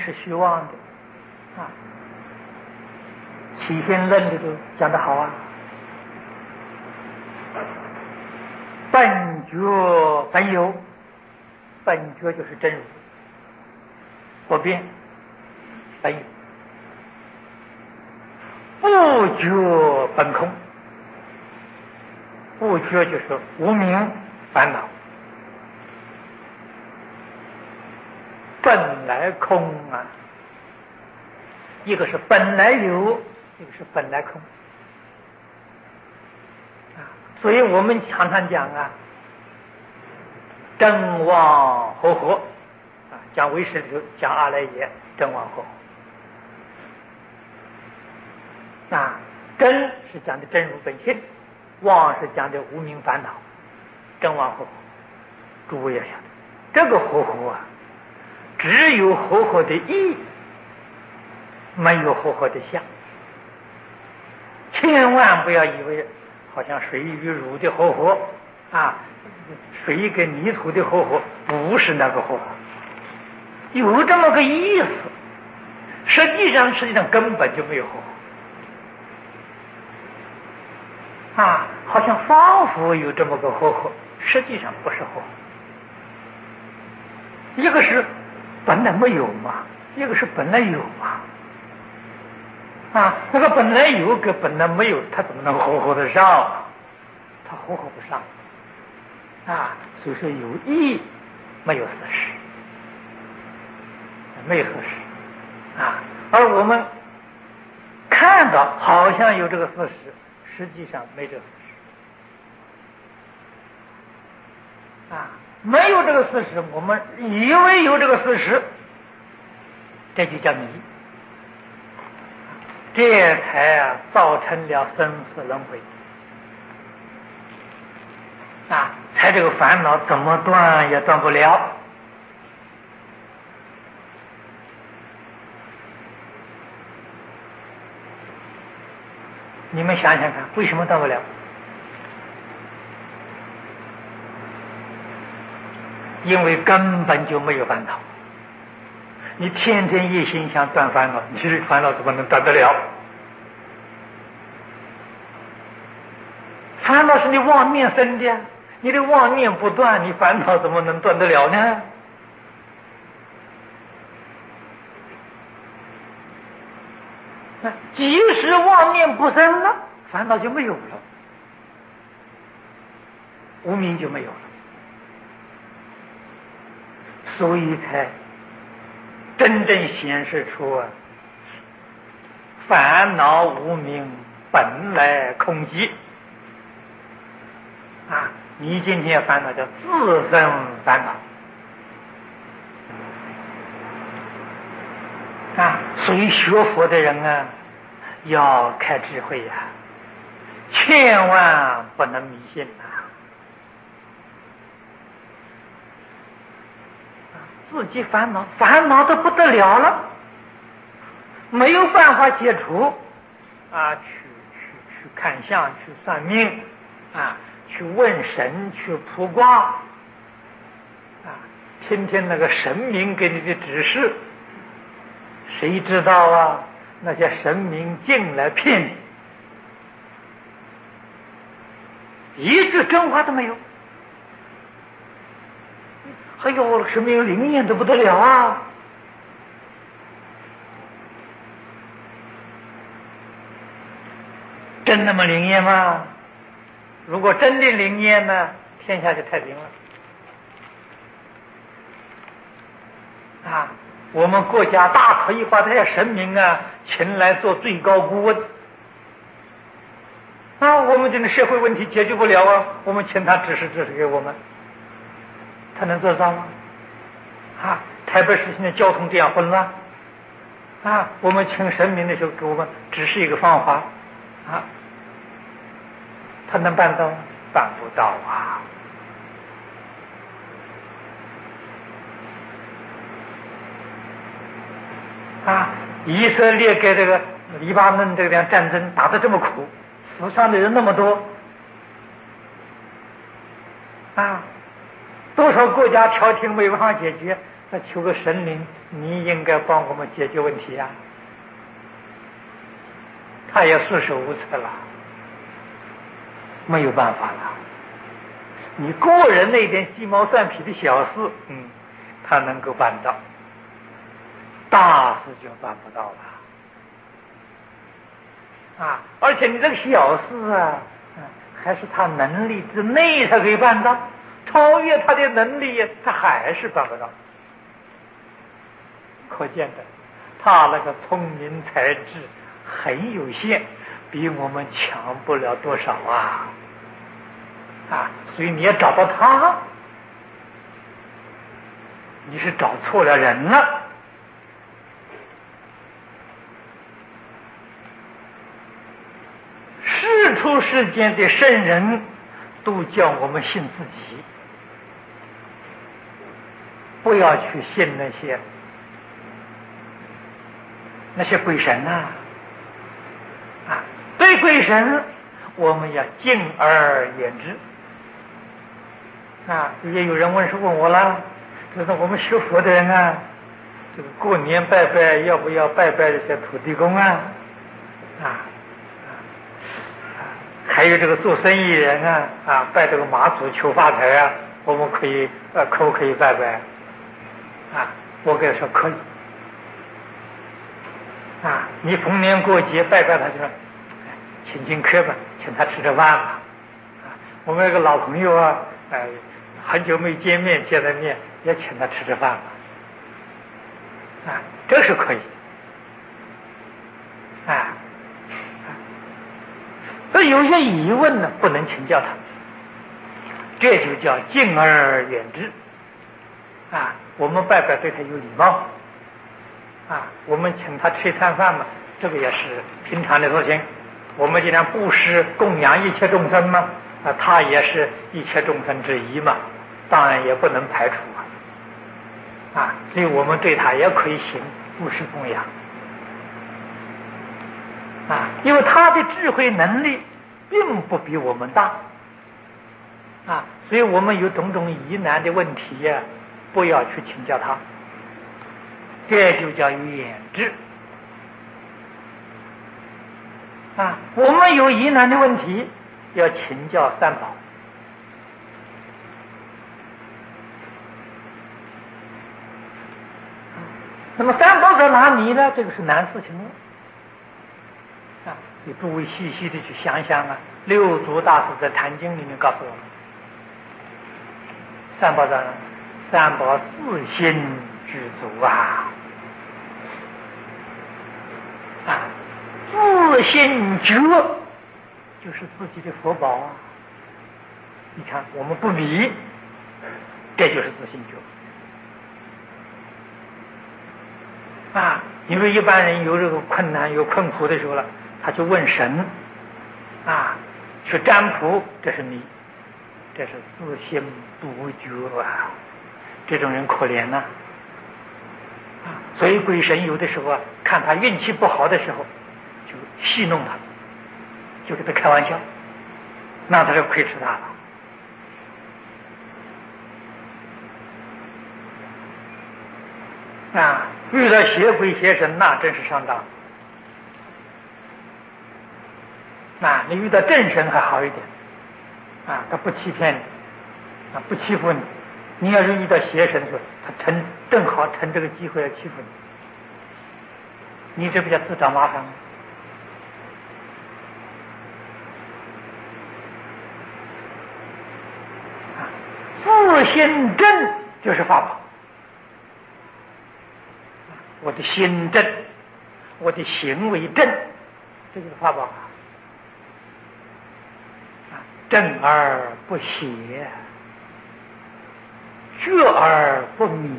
是虚妄的啊。起心论里头讲得好啊，本觉本有，本觉就是真如，不变，本有。不觉本空，不觉就是无明烦恼，本来空啊，一个是本来有，一个是本来空啊。所以我们常常讲啊，真妄合合啊，讲唯识里头讲阿赖耶真妄合合。啊，真是讲的真如本性，妄是讲的无明烦恼，真妄合合。诸位要晓得，这个合合啊，只有合合的义，没有合合的相。千万不要以为好像水与乳的合合啊，水跟泥土的合合，不是那个合合，有这么个意思，实际上根本就没有合合。啊，好像仿佛有这么个合合，实际上不是合合。一个是本来没有嘛，一个是本来有嘛。啊，那个本来有跟本来没有，它怎么能合合得上？它合合不上。啊，所以说有义没有事实，没有事实。啊，而我们看到好像有这个事实。实际上没这个事实啊，没有这个事实，我们以为有这个事实，这就叫迷，这才造成了生死轮回啊，才这个烦恼怎么断也断不了。你们想想看，为什么断不了？因为根本就没有烦恼。你天天一心想断烦恼，你这烦恼怎么能断得了？烦恼是你妄念生的，你的妄念不断，你烦恼怎么能断得了呢？即使妄念不生了，烦恼就没有了，无明就没有了，所以才真正显示出烦恼无明本来空寂啊！你今天烦恼叫自生烦恼啊！所以学佛的人啊，要开智慧呀，千万不能迷信自己烦恼得不得了了，没有办法解除啊！去看相，去算命啊，去问神，去卜卦啊，听听那个神明给你的指示，谁知道啊？那些神明进来骗你，一句真话都没有。哎呦，神明灵验得不得了啊！真那么灵验吗？如果真的灵验呢，天下就太平了啊！我们国家大可以把这些神明啊请来做最高顾问啊，我们这个社会问题解决不了啊，我们请他指示给我们，他能做到吗？啊，台北市现在交通这样混乱啊，我们请神明的时候给我们指示一个方法啊，他能办到吗？办不到啊！啊，以色列跟这个黎巴嫩这个战争打得这么苦，死伤的人那么多啊，多少说国家调停没办法解决，那求个神灵，你应该帮我们解决问题呀。他也束手无策了，没有办法了。你个人那点鸡毛蒜皮的小事，他能够办到，大事就办不到了。而且你这个小事还是他能力之内才可以办到，超越他的能力，他还是办不到。可见的，他那个聪明才智很有限，比我们强不了多少所以你要找到他，你是找错了人了。世出世间的圣人都叫我们信自己，不要去信那些鬼神对鬼神我们要敬而远之。也有人问我了，就是我们学佛的人这个过年拜拜要不要拜拜这些土地公还有这个做生意人拜这个妈祖求发财我们可不可以拜拜我跟他说可以你逢年过节拜拜他就说请客吧，请他吃饭吧我们有个老朋友很久没见面，见了面也请他吃饭吧这是可以所以有些疑问呢，不能请教他，这就叫敬而远之我们拜拜对他有礼貌我们请他吃一餐饭嘛，这个也是平常的事情。我们既然布施供养一切众生嘛他也是一切众生之一嘛，当然也不能排除所以我们对他也可以行布施供养因为他的智慧能力并不比我们大所以我们有种种疑难的问题不要去请教他，这就叫远之我们有疑难的问题要请教三宝那么三宝在哪里呢？这个是难事情所以诸位细细的去想想六祖大师在《坛经》里面告诉我们，三宝在哪？三宝自心具足自心觉就是自己的佛宝你看我们不迷，这就是自心觉因为一般人有这个困难有困苦的时候了，他就问神去占卜，这是迷，这是自心不觉这种人可怜所以鬼神有的时候看他运气不好的时候就戏弄他，就给他开玩笑，那他就亏吃他了遇到邪鬼邪神那真是上当你遇到正神还好一点他不欺骗你不欺负你。你要是遇到邪神的时候，他正好趁这个机会来欺负你，你这不叫自找麻烦吗？自心正就是法宝，我的心正，我的行为正，这就是法宝正而不邪，觉而不迷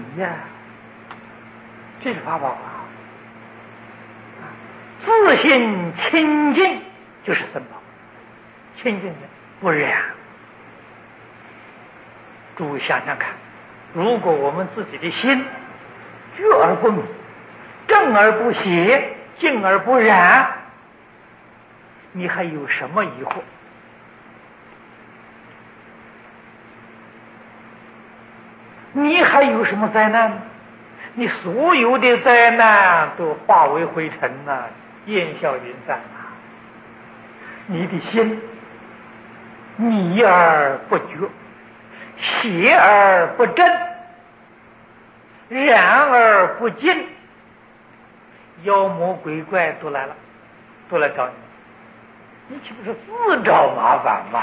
这是法宝自心清净就是三宝，清净的不染。诸位想想看，如果我们自己的心觉而不迷，正而不邪，净而不染，你还有什么疑惑？ 你还有什么灾难？你所有的灾难都化为灰尘了，烟消云散了。你的心迷而不觉，邪而不正，然而不尽，妖魔鬼怪都来了，都来找你，你岂不是自找麻烦吗？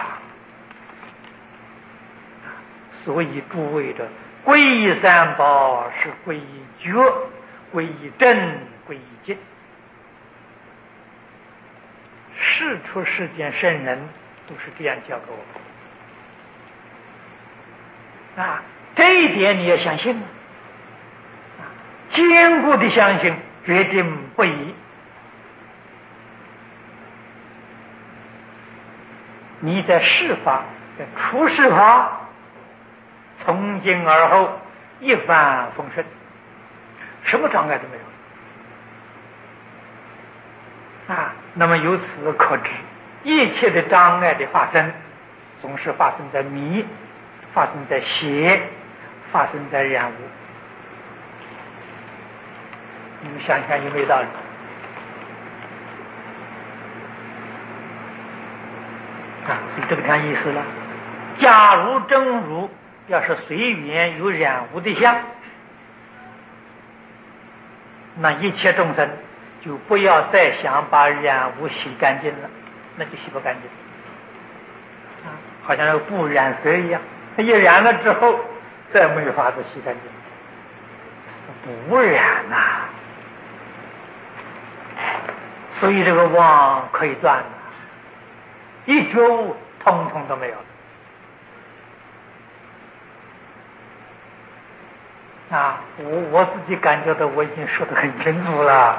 所以诸位的皈依三宝是皈依觉、皈依正、皈依净。世出世间圣人都是这样教给我们啊，这一点你要相信啊，坚固的相信，决定不移。你在世法，在出世法，从今而后一帆风顺，什么障碍都没有啊。那么由此可知，一切的障碍的发生，总是发生在迷，发生在邪，发生在染污。你们想想有没有道理？啊，所以这个看意思了。假如真如要是随缘有染污的相，那一切众生就不要再想把染污洗干净了，那就洗不干净啊，好像那个布染色一样，一染了之后再没有法子洗干净，不染呐。所以这个妄可以断了，一觉悟通通都没有了啊！我自己感觉到我已经说得很清楚了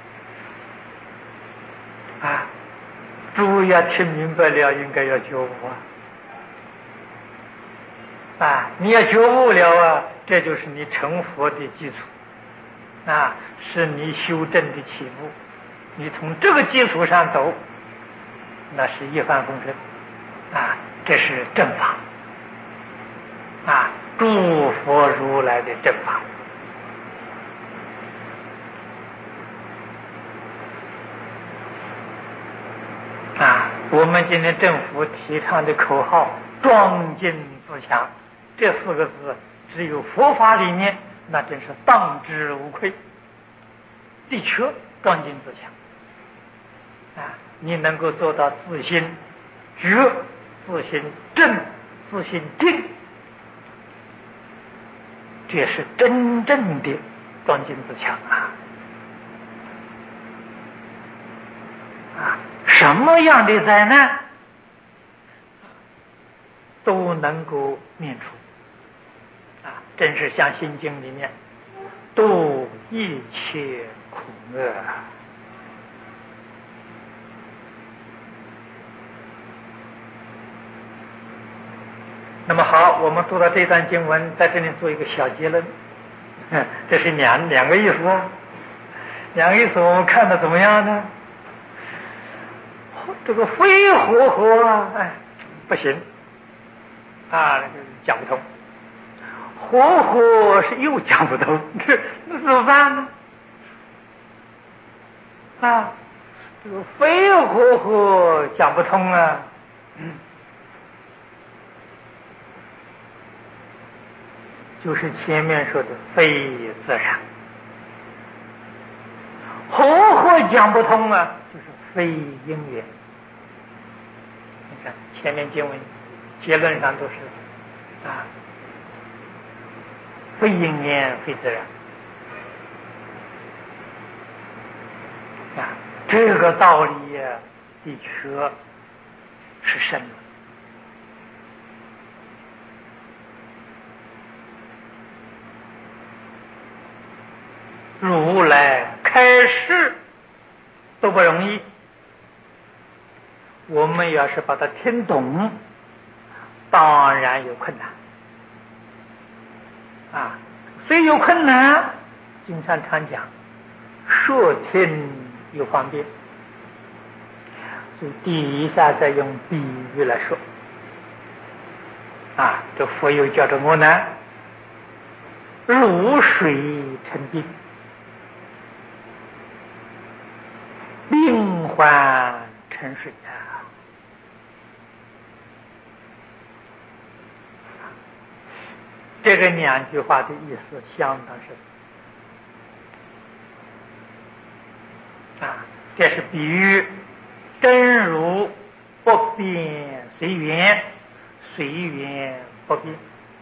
啊！诸位要听明白了，应该要觉悟啊！你要觉悟了啊，这就是你成佛的基础啊，是你修正的起步。你从这个基础上走，那是一帆风顺啊，这是正法啊，诸佛如来的正法啊。我们今天政府提倡的口号“庄敬自强”，这4个字只有佛法里面，那真是当之无愧。的确，庄敬自强啊，你能够做到自心觉、自心正、自心定，这是真正的庄敬自强啊！什么样的灾难都能够免除啊！真是像《心经》里面度一切苦厄啊！那么好，我们读到这段经文，在这里做一个小结论。这是两个意思啊，两个意思我们看的怎么样呢？这个非活活啊，不行啊，讲不通；活活是又讲不通，那怎么办呢？啊，这个非活活讲不通啊，就是前面说的非自然。活活讲不通啊，就是非因缘。你看前面经文结论上都是啊，非因缘非自然啊，这个道理的确是深的。如来开示都不容易，我们要是把它听懂，当然有困难啊。虽有困难，经常讲说听有方便，所以底下再用比喻来说啊，这佛又叫做我难入水成冰，冰还成水啊！这个两句话的意思相当深啊！这是比喻真如不变随缘，随缘不变。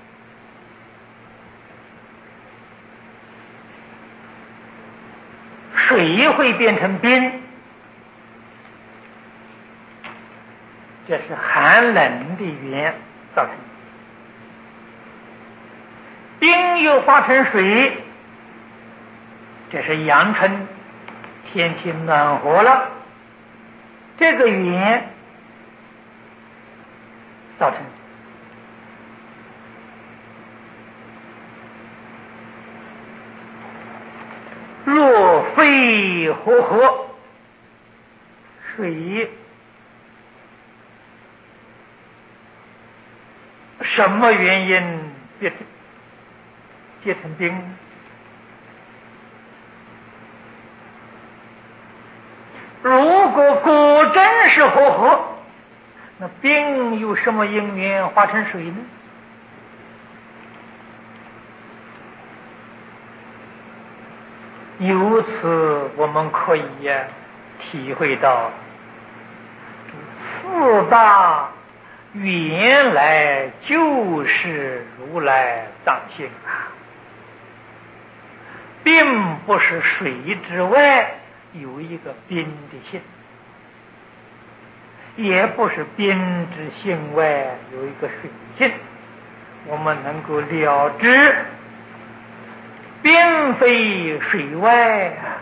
水会变成冰，这是寒冷的缘造成的。冰又化成水，这是阳春，天气暖和了，这个缘造成的。若非和合，水什么原因结成冰？如果果真是和合，那冰有什么因缘化成水呢？由此我们可以体会到四大原来就是如来藏性啊，并不是水之外有一个冰的性，也不是冰之性外有一个水性。我们能够了知并非水外啊，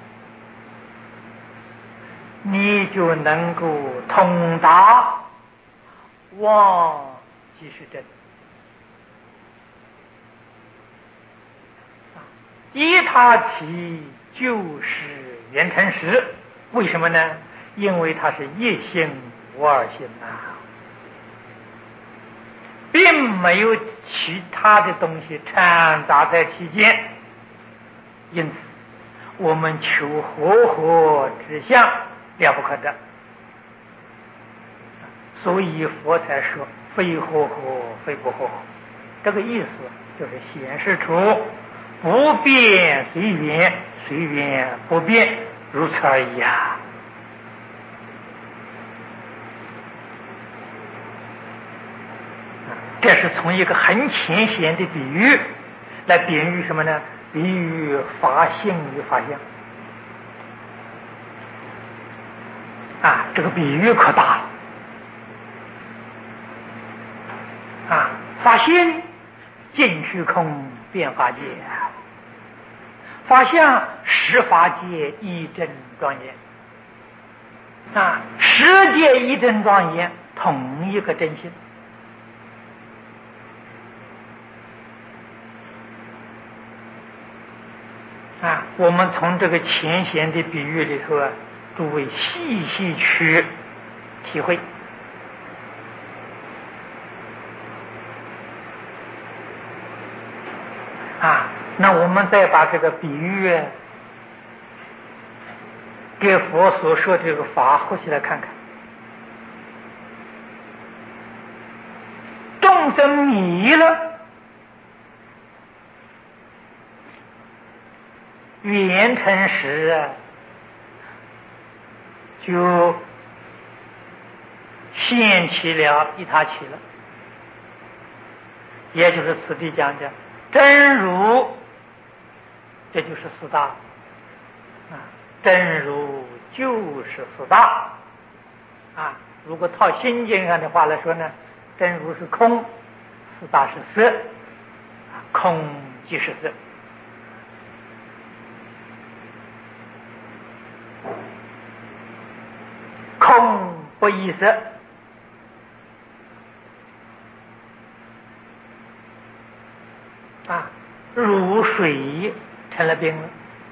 你就能够通达妄即是真。依他起就是圆成实，为什么呢？因为它是一心无二心啊，并没有其他的东西掺杂在其间。因此我们求和合之相了不可得，所以佛才说非和合非不和合。这个意思就是显示出不变随缘，随缘不变，如此而已啊。这是从一个很浅显的比喻来比喻什么呢？比喻法性与法相啊，这个比喻可大了啊！法性尽虚空变法界，法相十法界一真庄严啊，十界一真庄严，同一个真心啊。我们从这个浅显的比喻里头啊，诸位细细去体会啊。那我们再把这个比喻给佛所说的这个法合起来看看，众生迷了，圆成实啊，就现起了一他起了，也就是此地讲的真如，这就是四大啊，真如就是四大啊。如果套心经上的话来说呢，真如是空，四大是色，空即是色。空不异色啊，如水成了冰了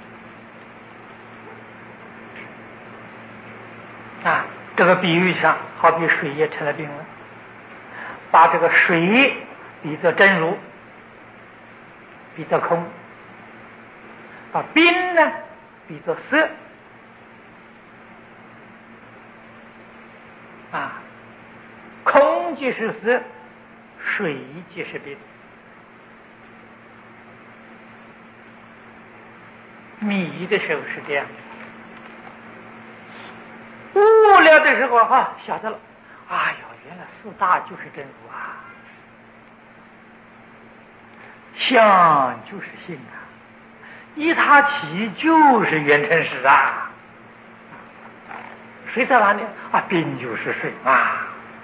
啊。这个比喻上好比水也成了冰了，把这个水比作真如比作空，把冰呢比作色，空即是色，水即是冰。迷的时候是这样，悟了的时候晓得了，哎呦，原来四大就是真如啊，相就是性啊，依他起就是缘成实啊。水在哪里冰就是水嘛。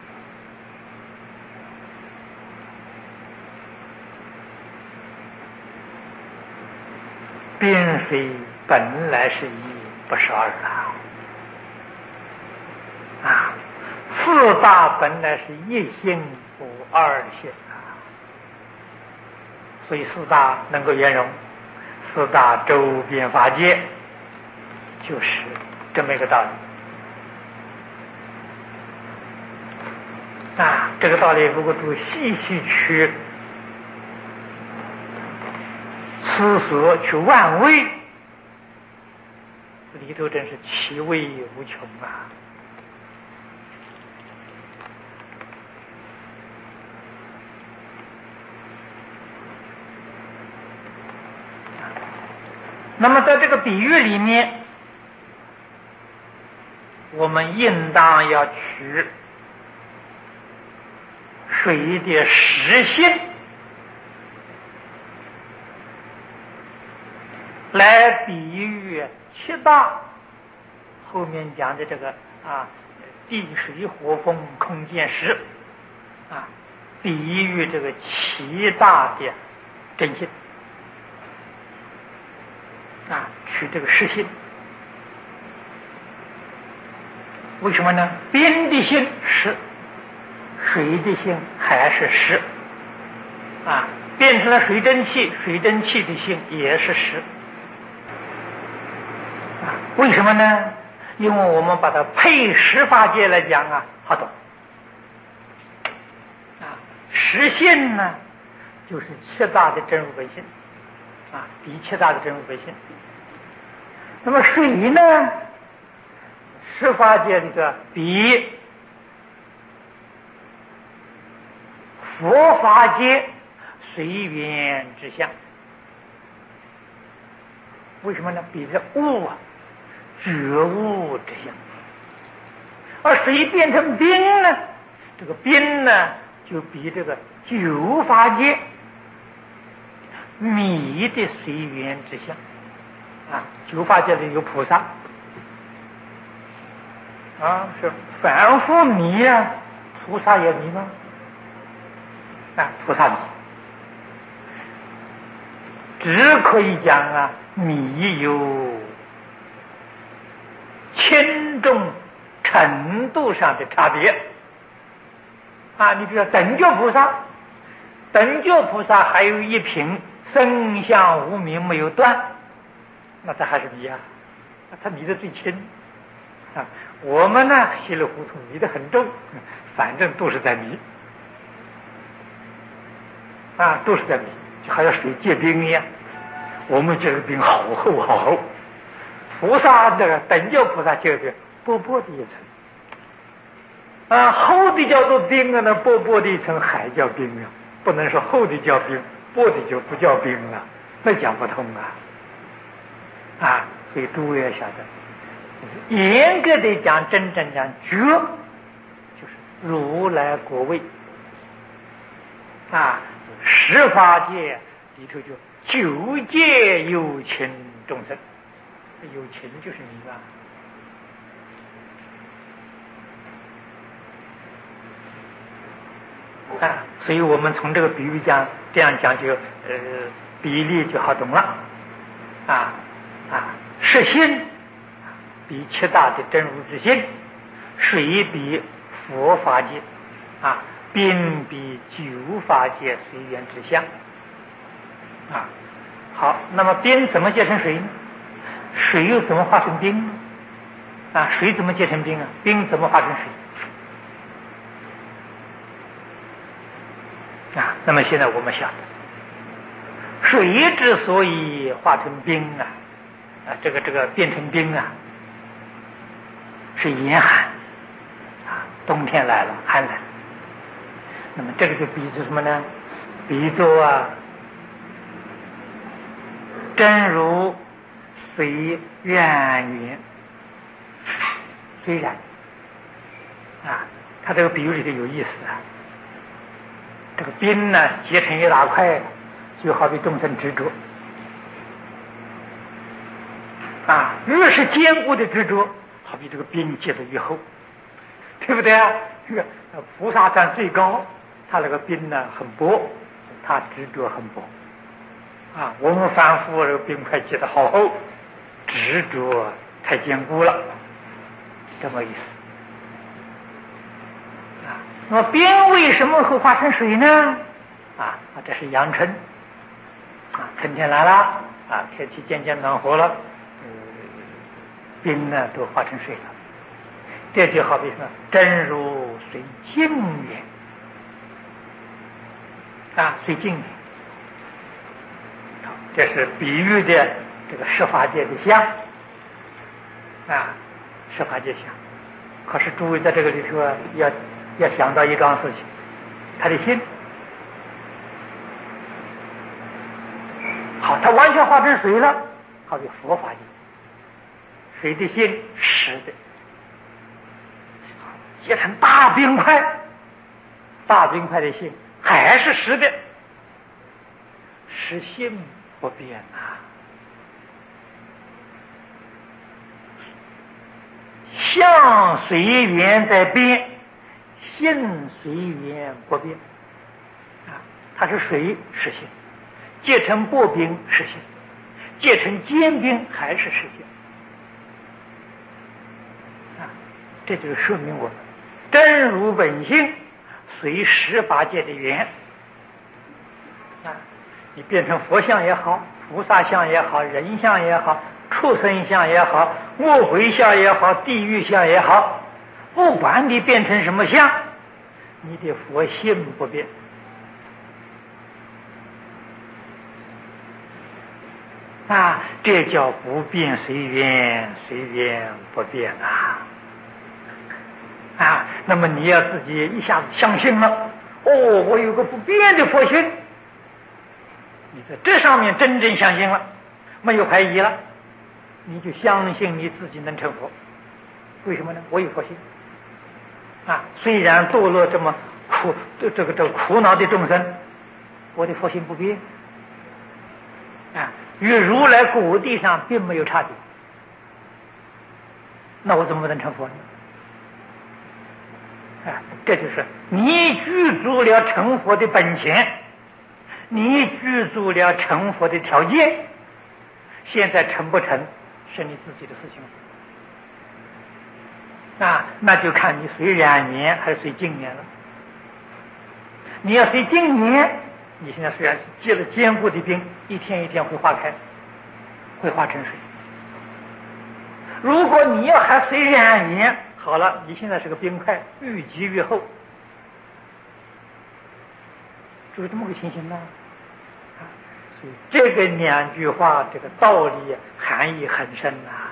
冰水本来是一，不是二四大本来是一性不二性所以四大能够圆融，四大周边法界就是这么一个道理这个道理如果注细细去思索去玩味，里头真是其味无穷那么在这个比喻里面，我们应当要取水的实性来比喻七大后面讲的这个地水火风空见识比喻这个七大的真性取这个实性。为什么呢？冰的性实，水的性还是实变成了水蒸气，水蒸气的性也是实为什么呢？因为我们把它配十法界来讲好懂实性呢就是七大的真如本性比七大的真如本性。那么水呢，十法界里的比佛法界随缘之相。为什么呢？比这悟觉悟之相。而水变成冰呢，这个冰呢就比这个九法界迷的随缘之相九法界里有菩萨是凡夫迷菩萨也迷吗？菩萨迷，只可以讲迷有轻重程度上的差别你比如说等觉菩萨，等觉菩萨还有一品生相无明没有断，那他还是迷他迷得最轻我们呢稀里糊涂迷得很重，反正都是在迷都是在迷，就好像水结冰一样，我们这个冰好厚好厚，菩萨那个等觉菩萨结的冰薄薄的一层厚的叫做冰那薄薄的一层还叫冰不能说厚的叫冰，薄的就不叫冰了，那讲不通所以诸位要晓得，严格的讲，真正讲觉就是如来果位十法界里头就九界有情众生，有情就是你所以我们从这个比喻讲，这样讲就比例就好懂了实性比七大的真如之性，水比佛法界冰比九法界随缘之相好，那么冰怎么结成水呢？水又怎么化成冰呢？水怎么结成冰冰怎么化成水那么现在我们想， 水之所以化成冰这个变成冰是严寒冬天来了，寒冷。那么这个就比作什么呢？比作真如随缘缘，虽然他这个比喻里头有意思这个冰呢结成一大块，就好比众生执着越是坚固的执着，好比这个冰结得越厚，对不对这个菩萨站最高，他那个冰呢很薄，他执着很薄我们凡夫这个冰块结得好厚，执着太坚固了，这么意思那么冰为什么会化成水呢？这是阳春春天来了天气渐渐暖和了，冰呢都化成水了。这就好比什么？真如随境缘随境缘，这是比喻的这个十法界的相十法界相。可是诸位在这个里头要想到一桩事情，他的心好，他完全化成水了，好比佛法界，水的心实的，结成大冰块，大冰块的心还是实的，实心不变相随缘在变，性随缘不变它是水实性，结成薄冰实性，结成坚冰还是实性这就是说明我们真如本性随十法界的缘你变成佛像也好，菩萨像也好，人像也好，畜生像也好，恶鬼像也好，地狱像也好，不管你变成什么像，你的佛性不变这叫不变随缘，随缘不变那么你要自己一下子相信了我有个不变的佛性，你在这上面真正相信了，没有怀疑了，你就相信你自己能成佛。为什么呢？我有佛性虽然堕落这么苦，这个苦恼的众生，我的佛性不变与如来果地上并没有差别，那我怎么不能成佛呢？这就是你具足了成佛的本钱，你具足了成佛的条件，现在成不成是你自己的事情那就看你随染缘还是随境缘了。你要随境缘，你现在虽然是结了坚固的冰，一天一天会化开，会化成水。如果你要还随染缘，好了，你现在是个冰块，愈积愈厚，就是这么个情形呢所以这个两句话，这个道理含义很深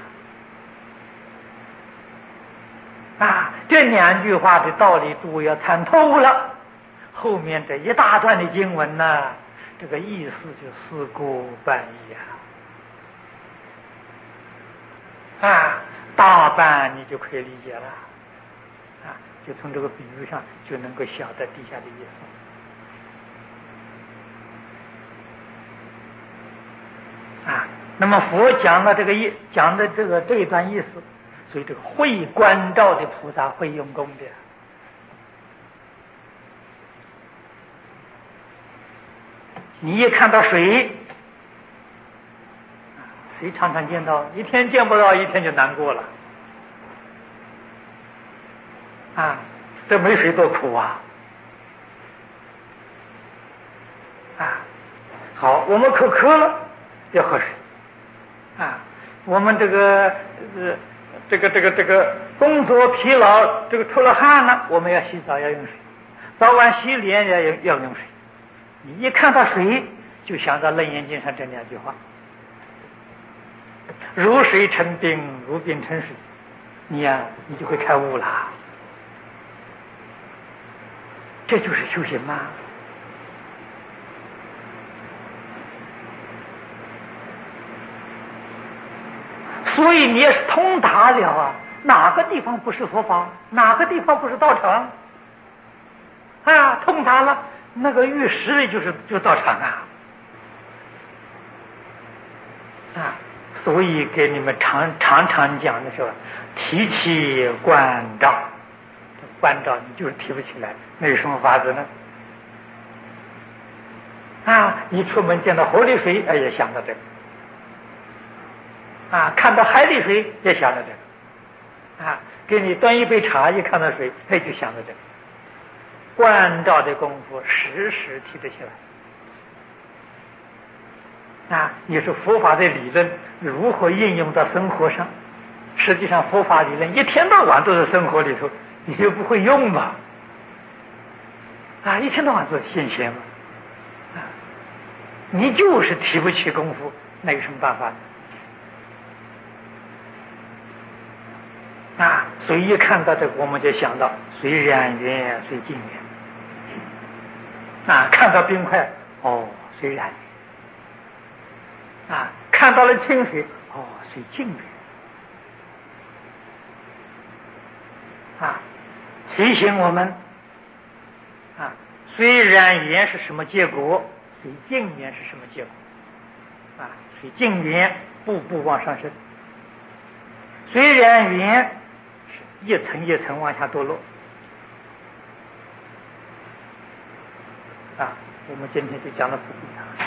这两句话的道理都要参透了，后面这一大段的经文这个意思就事故半义大半你就可以理解了就从这个比喻上就能够晓得底下的意思那么佛讲了讲的这一段意思，所以这个会观照的菩萨会用功的你一看到水谁常常见到？一天见不到，一天就难过了这没水多苦好，我们口渴了要喝水我们这个工作疲劳，这个出了汗了，我们要洗澡要用水，早晚洗脸要用水。你一看到水， 就想到《楞严经》上这两句话：如水成冰，如冰成水。你就会开悟了。这就是修行吗？所以你也是通达了啊！哪个地方不是佛法？哪个地方不是道场？通达了，那个玉石里就道场所以给你们常常讲的时候，提起关照，关照你就是提不起来，那有什么法子呢？一出门见到河里水，也想到这个。看到海里水也想到这个。给你端一杯茶，一看到水，就想到这个。关照的功夫，时时提得起来。你说佛法的理论如何应用到生活上？实际上，佛法理论一天到晚都在生活里头，你就不会用嘛？一天到晚做现前嘛？你就是提不起功夫，那有什么办法？所以一看到这个，我们就想到随染缘，随境缘。看到冰块，随染缘。看到了清水，随境缘。提醒我们，随染缘是什么结果，随境缘是什么结果？随境缘步步往上升，随染缘是一层一层往下堕落。我们今天就讲到此地。